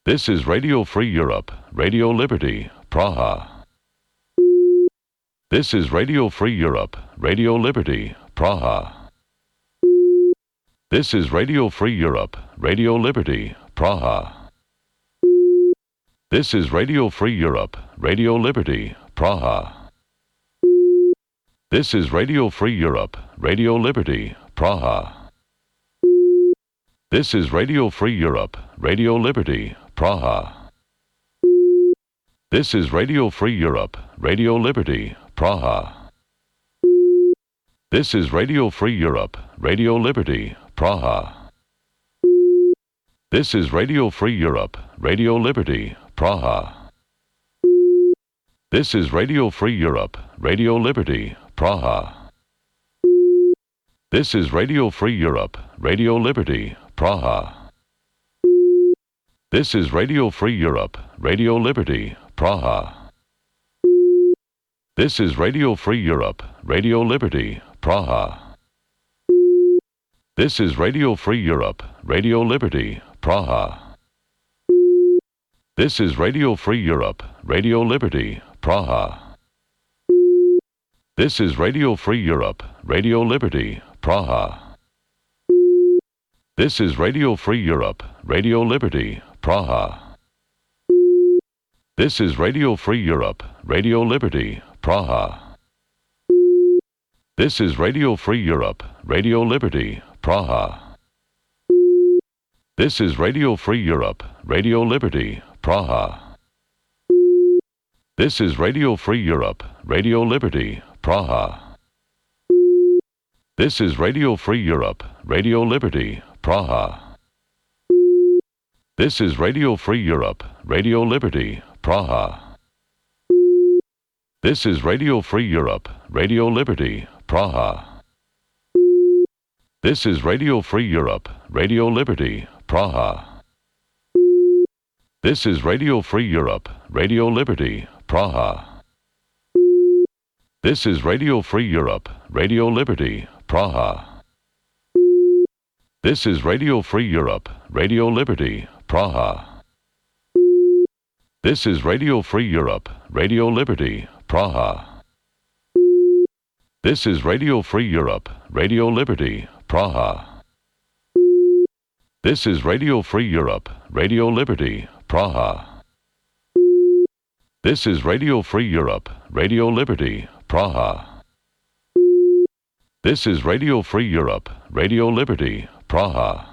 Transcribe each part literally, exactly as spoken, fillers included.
This is Radio Free Europe, Radio Liberty, Praha. This is Radio Free Europe, Radio Liberty, Praha. This is Radio Free Europe, Radio Liberty, Praha. This is Radio Free Europe, Radio Liberty, Praha. This is Radio Free Europe, Radio Liberty, Praha. This is Radio Free Europe, Radio Liberty, Praha. This is Radio Free Europe, Radio Liberty, Praha. This is Radio Free Europe, Radio Liberty, Praha. This is Radio Free Europe, Radio Liberty, Praha. This is Radio Free Europe, Radio Liberty, Praha. This is Radio Free Europe, Radio Liberty, Praha. This is Radio Free Europe, Radio Liberty, Praha. This is Radio Free Europe, Radio Liberty, Praha. This is Radio Free Europe, Radio Liberty, Praha. This is Radio Free Europe, Radio Liberty, Praha. This is Radio Free Europe, Radio Liberty, Praha. This is Radio Free Europe, Radio Liberty, Praha. This is Radio Free Europe, Radio Liberty, Praha. This is Radio Free Europe, Radio Liberty, Praha. This is Radio Free Europe, Radio Liberty, Praha. This is Radio Free Europe, Radio Liberty, Praha. This is Radio Free Europe, Radio Liberty, Praha. This is Radio Free Europe, Radio Liberty, Praha. This is Radio Free Europe, Radio Liberty, Praha. This is Radio Free Europe, Radio Liberty, Praha. This is Radio Free Europe, Radio Liberty, Praha. This is Radio Free Europe, Radio Liberty, Praha. This is Radio Free Europe, Radio Liberty, Praha. This is Radio Free Europe, Radio Liberty, Praha. This is Radio Free Europe, Radio Liberty, Praha. This is Radio Free Europe, Radio Liberty, Praha. This is Radio Free Europe, Radio Liberty, Praha. This is Radio Free Europe, Radio Liberty, Praha.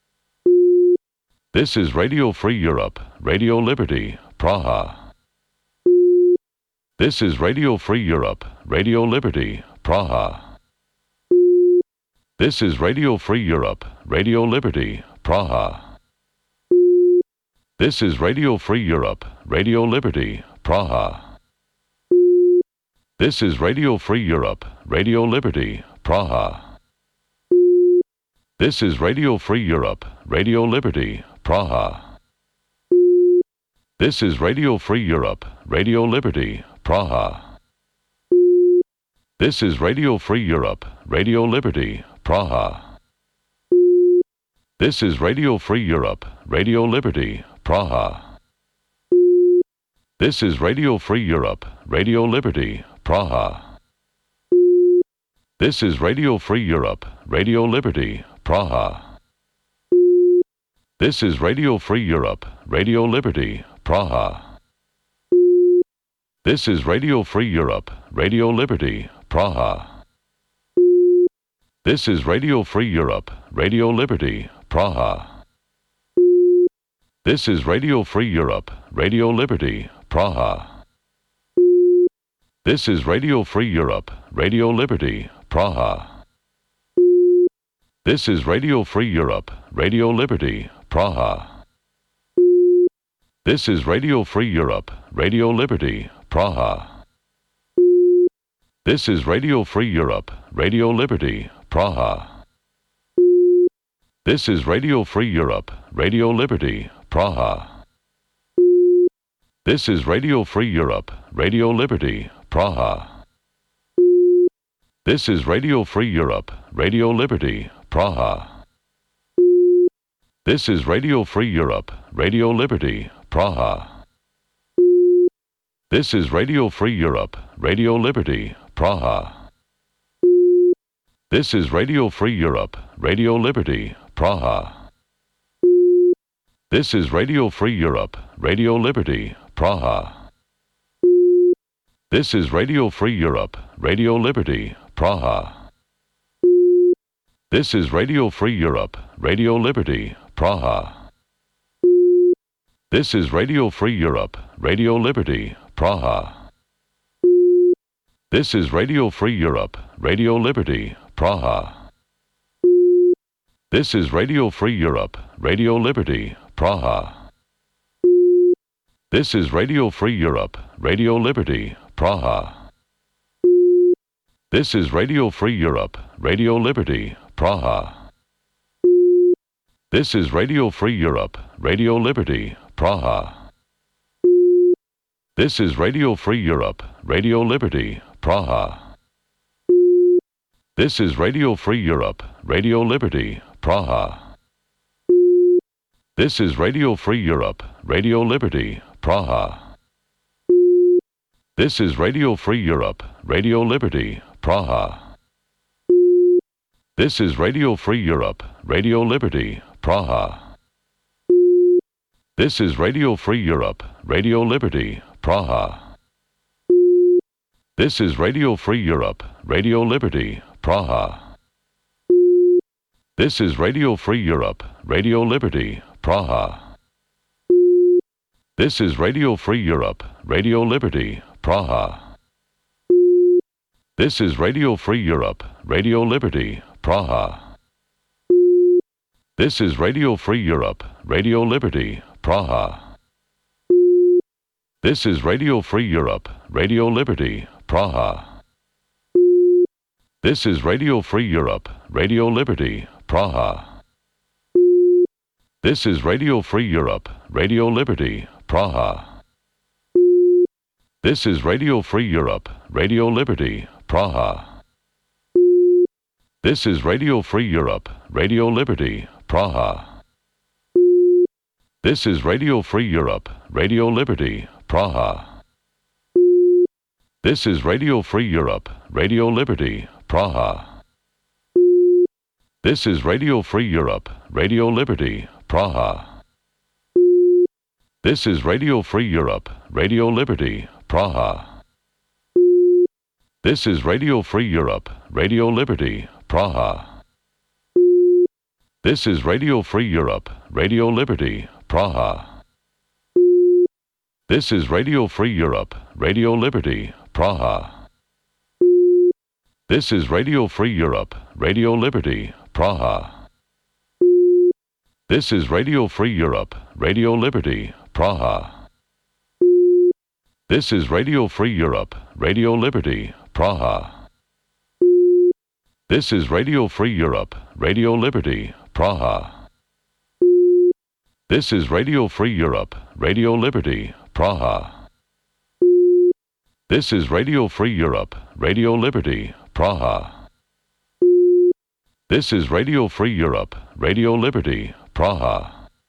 This is Radio Free Europe, Radio Liberty, Praha. This is Radio Free Europe, Radio Liberty, Praha. This is Radio Free Europe, Radio Liberty, Praha. This is Radio Free Europe, Radio Liberty, Praha. This is Radio Free Europe, Radio Liberty, Praha. This is Radio Free Europe, Radio Liberty, Praha. This is Radio Free Europe, Radio Liberty, Praha. This is Radio Free Europe, Radio Liberty, Praha. This is Radio Free Europe, Radio Liberty, Praha. This is Radio Free Europe, Radio Liberty, Praha. This is Radio Free Europe, Radio Liberty, Praha. This is Radio Free Europe, Radio Liberty, Praha. This is Radio Free Europe, Radio Liberty, Praha. This is Radio Free Europe, Radio Liberty, Praha. This is Radio Free Europe, Radio Liberty, Praha. This is Radio Free Europe, Radio Liberty, Praha. This is Radio Free Europe, Radio Liberty, Praha. This is Radio Free Europe, Radio Liberty, Praha. This is Radio Free Europe, Radio Liberty, Praha. This is Radio Free Europe, Radio Liberty, Praha. This is Radio Free Europe, Radio Liberty, Praha. This is Radio Free Europe, Radio Liberty, Praha. This is Radio Free Europe, Radio Liberty, Praha. This is Radio Free Europe, Radio Liberty, Praha. This is Radio Free Europe, Radio Liberty, Praha. This is Radio Free Europe, Radio Liberty, Praha. This is Radio Free Europe, Radio Liberty, Praha. This is Radio Free Europe, Radio Liberty, Praha. This is Radio Free Europe, Radio Liberty, Praha. This is Radio Free Europe, Radio Liberty, Praha. This is Radio Free Europe, Radio Liberty, Praha. This is Radio Free Europe, Radio Liberty, Praha. This is Radio Free Europe, Radio Liberty, Praha. This is Radio Free Europe, Radio Liberty, Praha. This is Radio Free Europe, Radio Liberty, Praha. This is Radio Free Europe, Radio Liberty, Praha. This is Radio Free Europe, Radio Liberty, Praha. This is Radio Free Europe, Radio Liberty, Praha. This is Radio Free Europe, Radio Liberty, Praha. This is Radio Free Europe, Radio Liberty, Praha. This is Radio Free Europe, Radio Liberty, Praha. This is Radio Free Europe, Radio Liberty, Praha. This is Radio Free Europe, Radio Liberty, Praha. This is Radio Free Europe, Radio Liberty, Praha. This is Radio Free Europe, Radio Liberty, Praha. This is Radio Free Europe, Radio Liberty, Praha. This is Radio Free Europe, Radio Liberty, Praha. This is Radio Free Europe, Radio Liberty, Praha. This is Radio Free Europe, Radio Liberty, Praha. This is Radio Free Europe, Radio Liberty, Praha. This is Radio Free Europe, Radio Liberty, Praha. This is Radio Free Europe, Radio Liberty, Praha. This is Radio Free Europe, Radio Liberty, Praha. This is Radio Free Europe, Radio Liberty, Praha. This is Radio Free Europe, Radio Liberty, Praha. This is Radio Free Europe, Radio Liberty, Praha. This is Radio Free Europe, Radio Liberty, Praha. This is Radio Free Europe, Radio Liberty, Praha. This is Radio Free Europe, Radio Liberty, Praha. This is Radio Free Europe, Radio Liberty, Praha. This is Radio Free Europe, Radio Liberty, Praha. This is Radio Free Europe, Radio Liberty, Praha. This is Radio Free Europe, Radio Liberty, Praha. This is Radio Free Europe, Radio Liberty, Praha.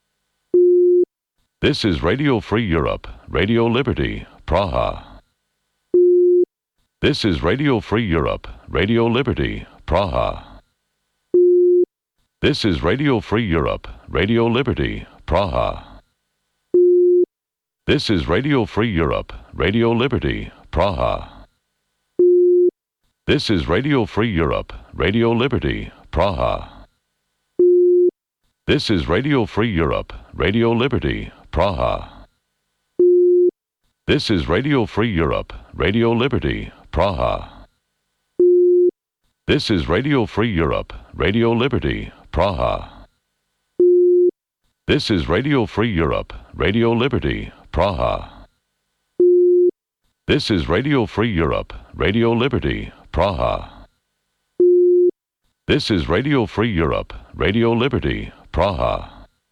This is Radio Free Europe, Radio Liberty, Praha. This is Radio Free Europe, Radio Liberty, Praha. This is Radio Free Europe, Radio Liberty, Praha. This is Radio Free Europe, Radio Liberty, Praha. This is Radio Free Europe, Radio Liberty, Praha. This is Radio Free Europe, Radio Liberty, Praha. This is Radio Free Europe, Radio Liberty, Praha. This is Radio Free Europe, Radio Liberty, Praha. This is Radio Free Europe, Radio Liberty, Praha. This is Radio Free Europe, Radio Liberty, Praha. This is Radio Free Europe, Radio Liberty, Praha.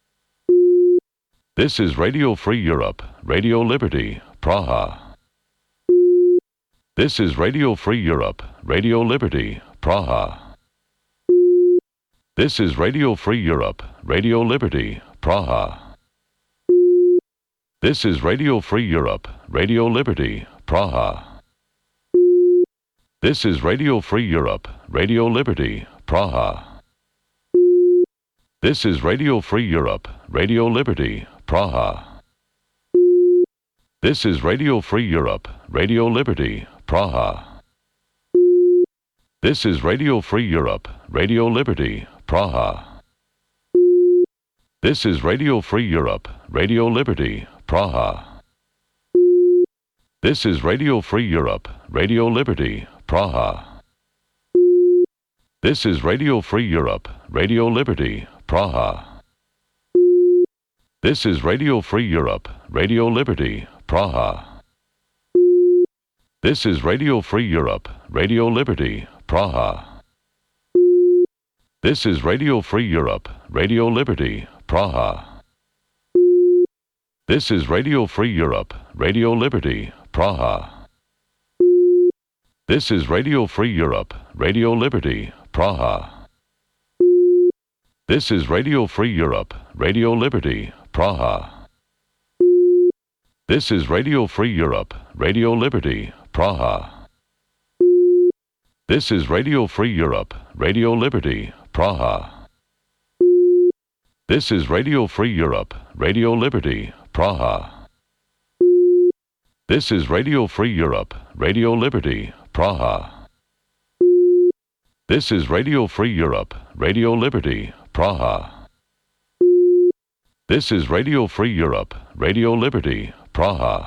This is Radio Free Europe, Radio Liberty, Praha. This is Radio Free Europe, Radio Liberty, Praha. This is Radio Free Europe, Radio Liberty, Praha. This is Radio Free Europe, Radio Liberty, Praha. This is Radio Free Europe, Radio Liberty, Praha. This is Radio Free Europe, Radio Liberty, Praha. This is Radio Free Europe, Radio Liberty, Praha. This is Radio Free Europe, Radio Liberty, Praha. This is Radio Free Europe, Radio Liberty, Praha. This is Radio Free Europe, Radio Liberty, Praha. This is Radio Free Europe, Radio Liberty, Praha. This is Radio Free Europe, Radio Liberty, Praha. This is Radio Free Europe, Radio Liberty, Praha. This is Radio Free Europe, Radio Liberty, Praha. This is Radio Free Europe, Radio Liberty, Praha. This is Radio Free Europe, Radio Liberty, Praha. This is Radio Free Europe, Radio Liberty, Praha. This is Radio Free Europe, Radio Liberty, Praha. This is Radio Free Europe, Radio Liberty, Praha. This is Radio Free Europe, Radio Liberty, Praha. This is Radio Free Europe, Radio Liberty, Praha. This is Radio Free Europe, Radio Liberty, Praha. This is Radio Free Europe, Radio Liberty, Praha.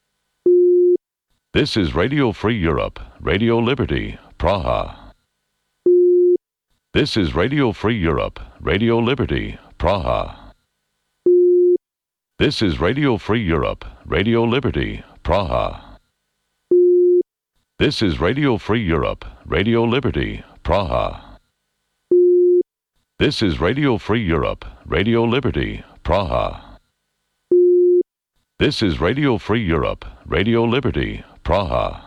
This is Radio Free Europe, Radio Liberty, Praha. This is Radio Free Europe, Radio Liberty, Praha. This is Radio Free Europe, Radio Liberty, Praha. This is Radio Free Europe, Radio Liberty, Praha. This is Radio Free Europe, Radio Liberty, Praha. This is Radio Free Europe, Radio Liberty, Praha.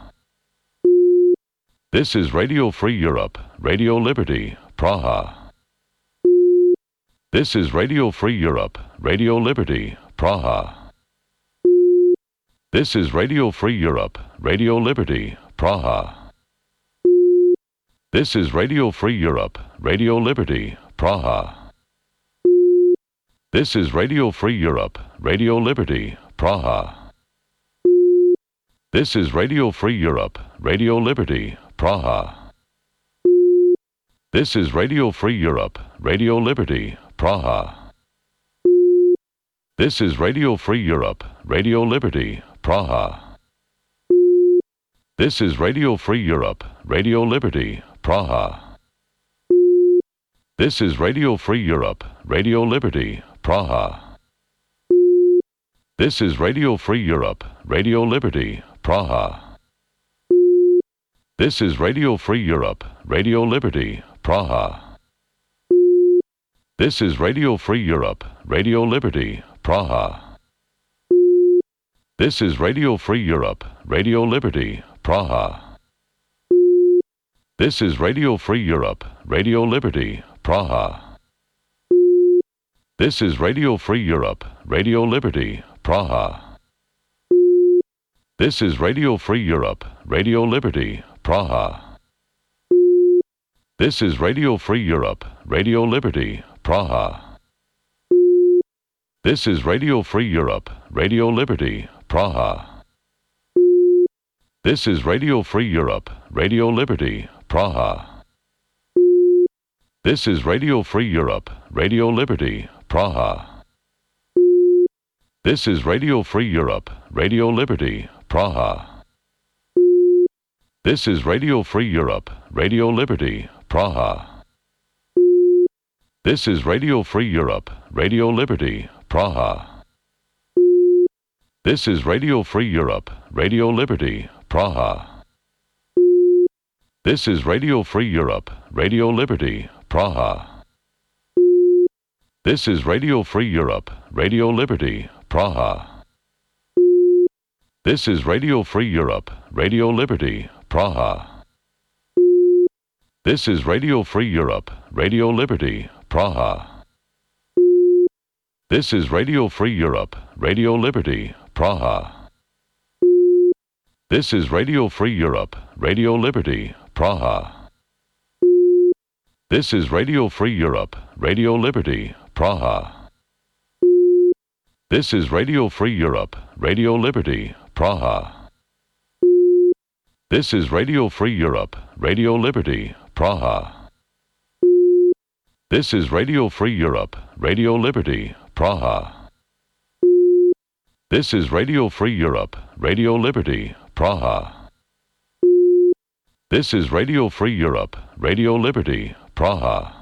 This is Radio Free Europe, Radio Liberty, Praha. This is Radio Free Europe, Radio Liberty, Praha. This is Radio Free Europe, Radio Liberty, Praha. This is Radio Free Europe, Radio Liberty, Praha. This is Radio Free Europe, Radio Liberty, Praha. This is Radio Free Europe, Radio Liberty, Praha. This is Radio Free Europe, Radio Liberty, Praha. This is Radio Free Europe, Radio Liberty, Praha. This is Radio Free Europe, Radio Liberty, Praha. This is Radio Free Europe, Radio Liberty, Praha. This is Radio Free Europe, Radio Liberty, Praha. This is Radio Free Europe, Radio Liberty, Praha. This is Radio Free Europe, Radio Liberty, Praha. This is Radio Free Europe, Radio Liberty, Praha. This is Radio Free Europe, Radio Liberty, Praha. This is Radio Free Europe, Radio Liberty, Praha. This is Radio Free Europe, Radio Liberty, Praha. This is Radio Free Europe, Radio Liberty, Praha. This is Radio Free Europe, Radio Liberty, Praha. This is Radio Free Europe, Radio Liberty, Praha. This is Radio Free Europe, Radio Liberty, Praha. This is Radio Free Europe, Radio Liberty, Praha. This is Radio Free Europe, Radio Liberty, Praha. This is Radio Free Europe, Radio Liberty, Praha. This is Radio Free Europe, Radio Liberty, Praha. This is Radio Free Europe, Radio Liberty, Praha. This is Radio Free Europe, Radio Liberty, Praha. This is Radio Free Europe, Radio Liberty, Praha. This is Radio Free Europe, Radio Liberty, Praha. This is Radio Free Europe, Radio Liberty, Praha. This is Radio Free Europe, Radio Liberty, Praha. This is Radio Free Europe, Radio Liberty, Praha. This is Radio Free Europe, Radio Liberty, Praha. This is Radio Free Europe, Radio Liberty, Praha. This is Radio Free Europe, Radio Liberty, Praha. This is Radio Free Europe, Radio Liberty, Praha. This is Radio Free Europe, Radio Liberty, Praha.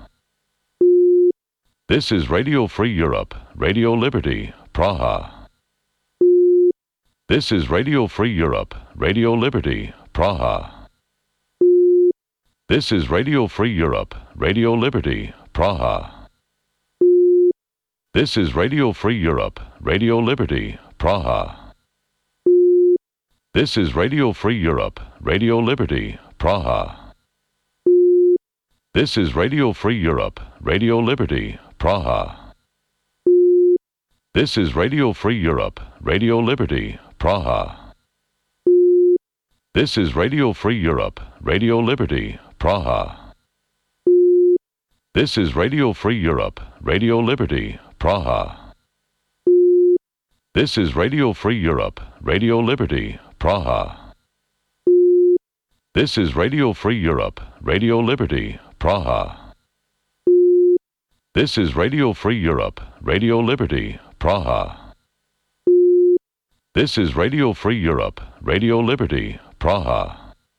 This is Radio Free Europe, Radio Liberty, Praha. This is Radio Free Europe, Radio Liberty, Praha. This is Radio Free Europe, Radio Liberty, Praha. This is Radio Free Europe, Radio Liberty, Praha. This is Radio Free Europe, Radio Liberty, Praha. This is Radio Free Europe, Radio Liberty, Praha. This is Radio Free Europe, Radio Liberty, Praha. This is Radio Free Europe, Radio Liberty, Praha. This is Radio Free Europe, Radio Liberty, Praha. This is Radio Free Europe, Radio Liberty, Praha. This is Radio Free Europe, Radio Liberty, Praha. This is Radio Free Europe, Radio Liberty, Praha. This is Radio Free Europe, Radio Liberty, Praha.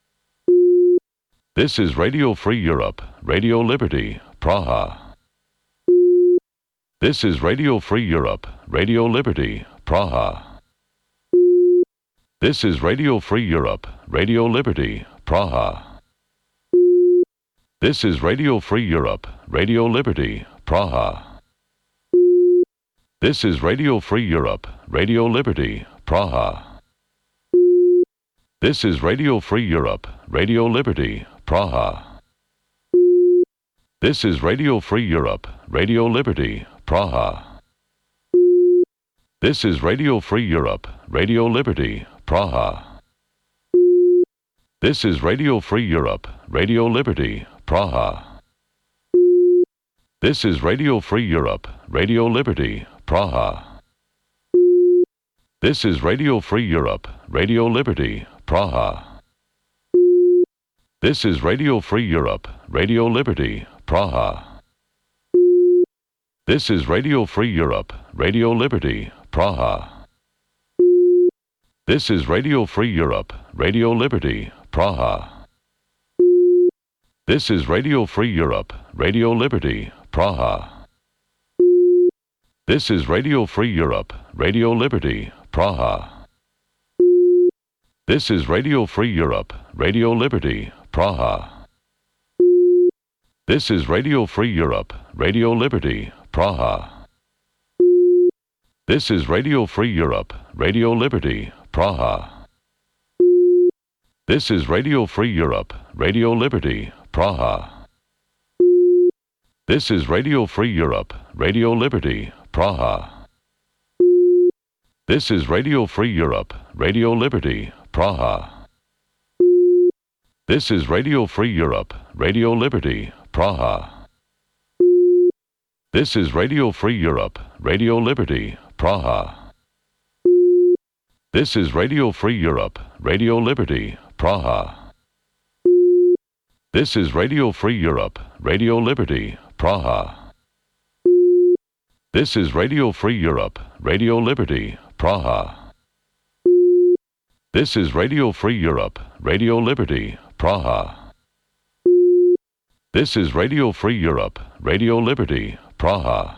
This is Radio Free Europe, Radio Liberty, Praha. This is Radio Free Europe, Radio Liberty, Praha. This is Radio Free Europe, Radio Liberty, Praha. This is Radio Free Europe, Radio Liberty, Praha. This is Radio Free Europe, Radio Liberty, Praha. This is Radio Free Europe, Radio Liberty, Praha. This is Radio Free Europe, Radio Liberty, Praha. This is Radio Free Europe, Radio Liberty, Praha. This is Radio Free Europe, Radio Liberty, Praha. This is Radio Free Europe, Radio Liberty, Praha. This is Radio Free Europe, Radio Liberty, Praha. This is Radio Free Europe, Radio Liberty, Praha. This is Radio Free Europe, Radio Liberty, Praha. This is Radio Free Europe, Radio Liberty, Praha. This is Radio Free Europe, Radio Liberty, Praha. This is Radio Free Europe, Radio Liberty, Praha. This is Radio Free Europe, Radio Liberty, Praha. This is Radio Free Europe, Radio Liberty, Praha. This is Radio Free Europe, Radio Liberty, Praha. This is Radio Free Europe, Radio Liberty, Praha. This is Radio Free Europe, Radio Liberty, Praha. This is Radio Free Europe, Radio Liberty, Praha. This is Radio Free Europe, Radio Liberty, Praha. This is Radio Free Europe, Radio Liberty, Praha. This is Radio Free Europe, Radio Liberty, Praha. This is Radio Free Europe, Radio Liberty, Praha. This is Radio Free Europe, Radio Liberty, Praha. This is Radio Free Europe, Radio Liberty, Praha. This is Radio Free Europe, Radio Liberty, Praha.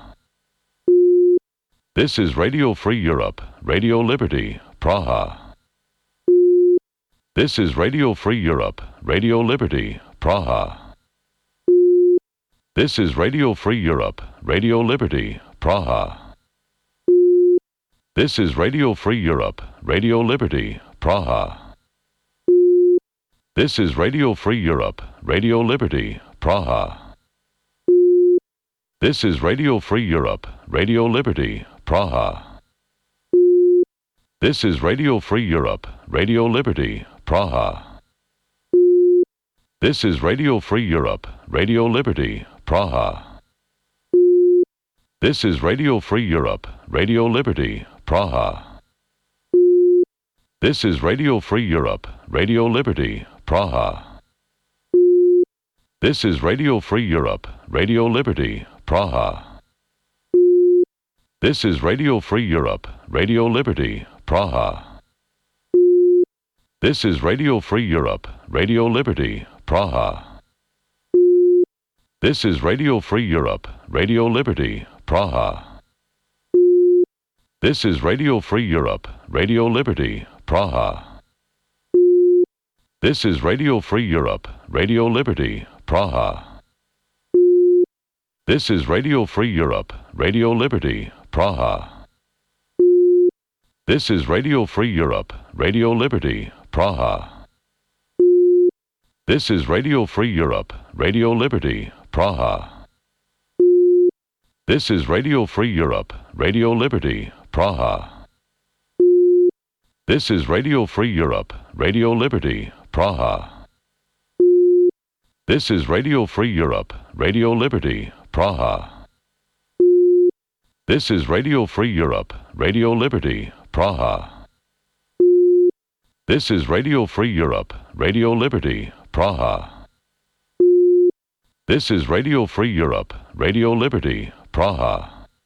This is Radio Free Europe, Radio Liberty, Praha. This is Radio Free Europe, Radio Liberty, Praha. This is Radio Free Europe, Radio Liberty, Praha. This is Radio Free Europe, Radio Liberty, Praha. This is Radio Free Europe, Radio Liberty, Praha. This is Radio Free Europe, Radio Liberty, Praha. This is Radio Free Europe, Radio Liberty, Praha. This is Radio Free Europe, Radio Liberty, Praha. This is Radio Free Europe, Radio Liberty, Praha. This is Radio Free Europe, Radio Liberty, Praha. This is Radio Free Europe, Radio Liberty, Praha. This is Radio Free Europe, Radio Liberty, Praha. This is Radio Free Europe, Radio Liberty, Praha. This is Radio Free Europe, Radio Liberty, Praha. This is Radio Free Europe, Radio Liberty, Praha. This is Radio Free Europe, Radio Liberty, Praha. This is Radio Free Europe, Radio Liberty, Praha. This is Radio Free Europe, Radio Liberty, Praha. This is Radio Free Europe, Radio Liberty, Praha. This is Radio Free Europe, Radio Liberty, Praha. This is Radio Free Europe, Radio Liberty, Praha. This is Radio Free Europe, Radio Liberty, Praha. This is Radio Free Europe, Radio Liberty, Praha. This is Radio Free Europe, Radio Liberty, Praha. This is Radio Free Europe, Radio Liberty, Praha.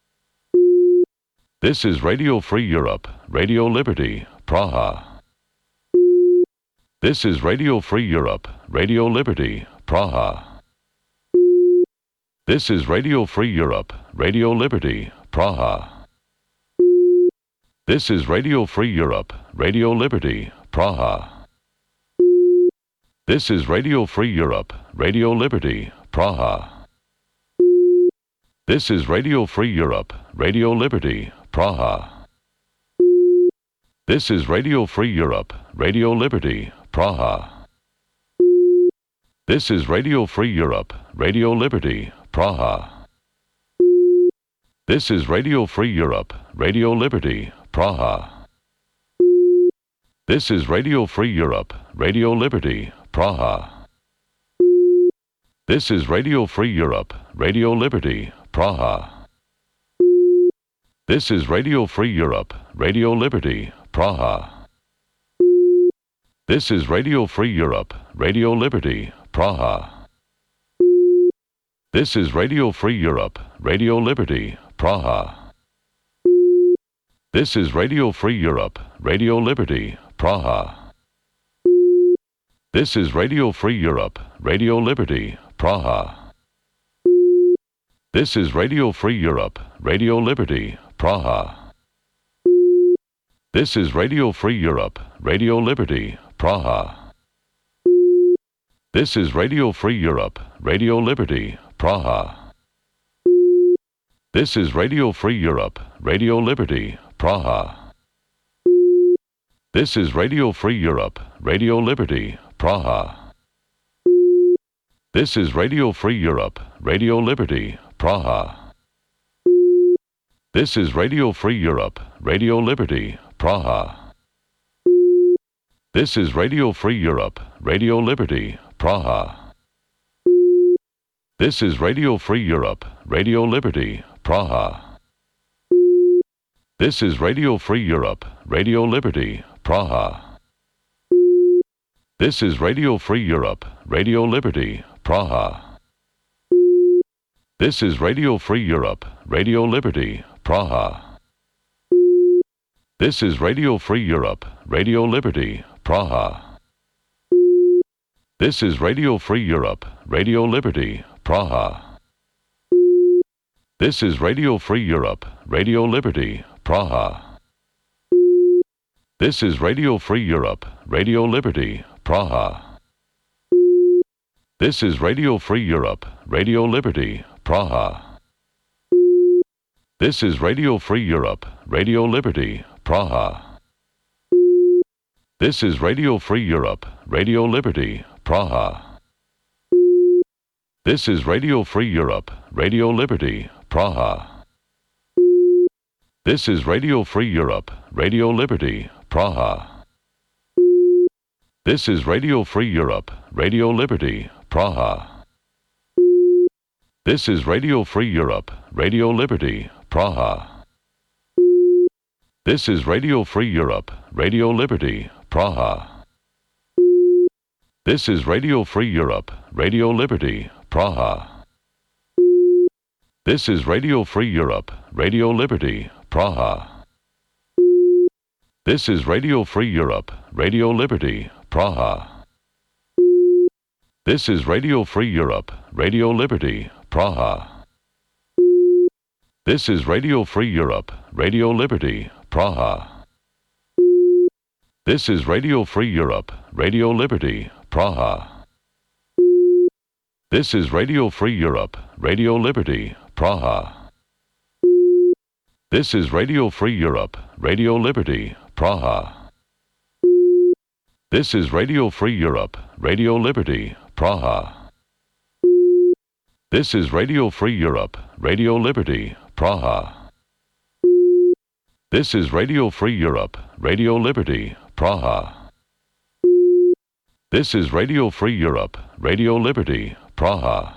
This is Radio Free Europe, Radio Liberty, Praha. This is Radio Free Europe, Radio Liberty, Praha. This is Radio Free Europe, Radio Liberty, Praha. This is Radio Free Europe, Radio Liberty, Praha. This is Radio Free Europe, Radio Liberty, Praha. This is Radio Free Europe, Radio Liberty, Praha. This is Radio Free Europe, Radio Liberty, Praha. This is Radio Free Europe, Radio Liberty, Praha. This is Radio Free Europe, Radio Liberty, Praha. This is Radio Free Europe, Radio Liberty, Praha. This is Radio Free Europe, Radio Liberty, Praha. This is Radio Free Europe, Radio Liberty, Praha. This is Radio Free Europe, Radio Liberty, Praha. This is Radio Free Europe, Radio Liberty, Praha. This is Radio Free Europe, Radio Liberty, Praha. This is Radio Free Europe, Radio Liberty, Praha. This is Radio Free Europe, Radio Liberty, Praha. This is Radio Free Europe, Radio Liberty, Praha. This is Radio Free Europe, Radio Liberty, Praha. This is Radio Free Europe, Radio Liberty, Praha. This is Radio Free Europe, Radio Liberty, Praha. This is Radio Free Europe, Radio Liberty, Praha. This is Radio Free Europe, Radio Liberty, Praha. This is Radio Free Europe, Radio Liberty, Praha. This is Radio Free Europe, Radio Liberty, Praha. This is Radio Free Europe, Radio Liberty, Praha. This is Radio Free Europe, Radio Liberty, Praha. This is Radio Free Europe, Radio Liberty, Praha. This is Radio Free Europe, Radio Liberty, Praha. This is Radio Free Europe, Radio Liberty, Praha. This is Radio Free Europe, Radio Liberty, Praha. This is Radio Free Europe, Radio Liberty, Praha. This is Radio Free Europe, Radio Liberty, Praha. This is Radio Free Europe, Radio Liberty, Praha. This is Radio Free Europe, Radio Liberty, Praha. This is Radio Free Europe, Radio Liberty, Praha. This is Radio Free Europe, Radio Liberty, Praha. This is Radio Free Europe, Radio Liberty, Praha. This is Radio Free Europe, Radio Liberty, Praha. This is Radio Free Europe, Radio Liberty, Praha. This is Radio Free Europe, Radio Liberty, Praha. This is Radio Free Europe, Radio Liberty, Praha. This is Radio Free Europe, Radio Liberty, Praha. This is Radio Free Europe, Radio Liberty, Praha. This is Radio Free Europe, Radio Liberty, Praha. This is Radio Free Europe, Radio Liberty, Praha. This is Radio Free Europe, Radio Liberty, Praha. This is Radio Free Europe, Radio Liberty, Praha. This is Radio Free Europe, Radio Liberty, Praha. This is Radio Free Europe, Radio Liberty, Praha. This is Radio Free Europe, Radio Liberty, Praha. This is Radio Free Europe, Radio Liberty, Praha.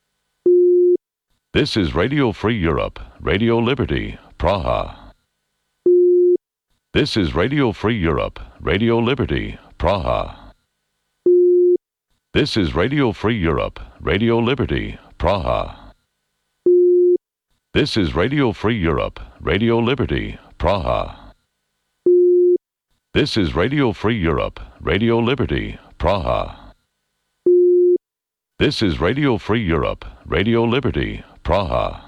This is Radio Free Europe, Radio Liberty, Praha. This is Radio Free Europe, Radio Liberty, Praha. This is Radio Free Europe, Radio Liberty, Praha. This is Radio Free Europe, Radio Liberty, Praha. This is Radio Free Europe, Radio Liberty, Praha. This is Radio Free Europe, Radio Liberty, Praha.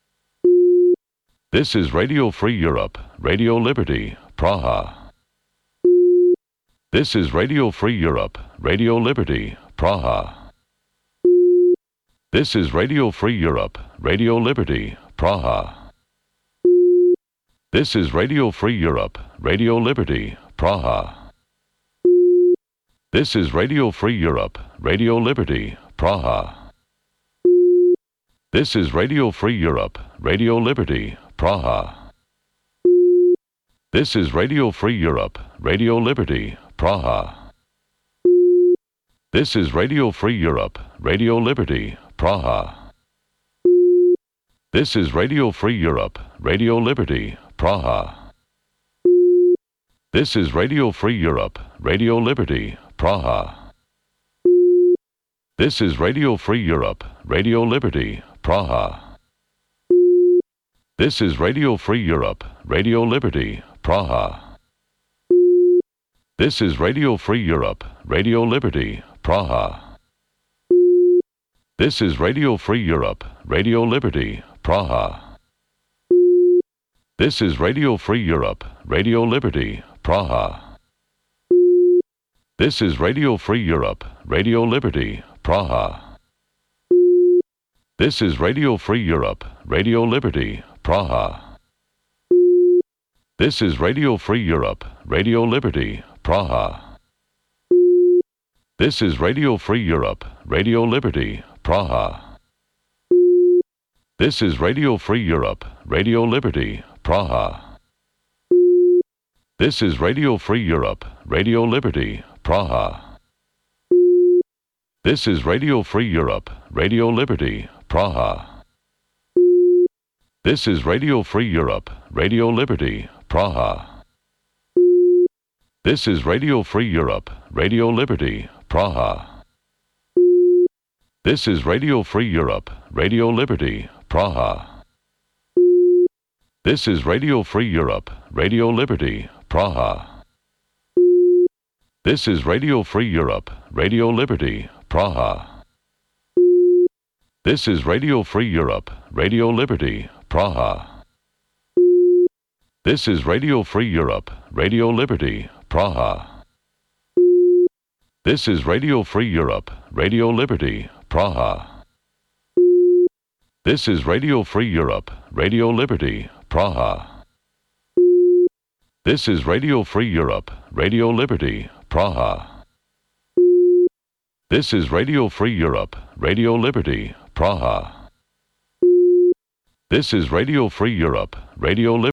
This is Radio Free Europe, Radio Liberty, Praha. This is Radio Free Europe, Radio Liberty, Praha. This is Radio Free Europe, Radio Liberty, Praha. This is Radio Free Europe, Radio Liberty, Praha. This is Radio Free Europe, Radio Liberty, Praha. This is Radio Free Europe, Radio Liberty, Praha. This is Radio Free Europe, Radio Liberty, Praha. This is Radio Free Europe, Radio Liberty, Praha. This is Radio Free Europe, Radio Liberty, Praha. This is Radio Free Europe, Radio Liberty, Praha. This is Radio Free Europe, Radio Liberty, Praha. This is Radio Free Europe, Radio Liberty, Praha. This is Radio Free Europe, Radio Liberty, Praha. This is Radio Free Europe, Radio Liberty, Praha. This is Radio Free Europe, Radio Liberty, Praha. This is Radio Free Europe, Radio Liberty, Praha. This is Radio Free Europe, Radio Liberty, Praha. This is Radio Free Europe, Radio Liberty, Praha. This is Radio Free Europe, Radio Liberty, Praha. This is Radio Free Europe, Radio Liberty, Praha. This is Radio Free Europe, Radio Liberty, Praha. This is Radio Free Europe, Radio Liberty, Praha. This is Radio Free Europe, Radio Liberty, Praha. This is Radio Free Europe, Radio Liberty, Praha. This is Radio Free Europe, Radio Liberty, Praha. This is Radio Free Europe, Radio Liberty, Praha. This is Radio Free Europe, Radio Liberty, Praha. This is Radio Free Europe, Radio Liberty, Praha. This is Radio Free Europe, Radio Liberty, Praha. This is Radio Free Europe, Radio Liberty, Praha. This is Radio Free Europe, Radio Liberty, Praha. This is Radio Free Europe, Radio Liberty, Praha. This is Radio Free Europe, Radio Liberty, Praha. This is Radio Free Europe, Radio Liberty.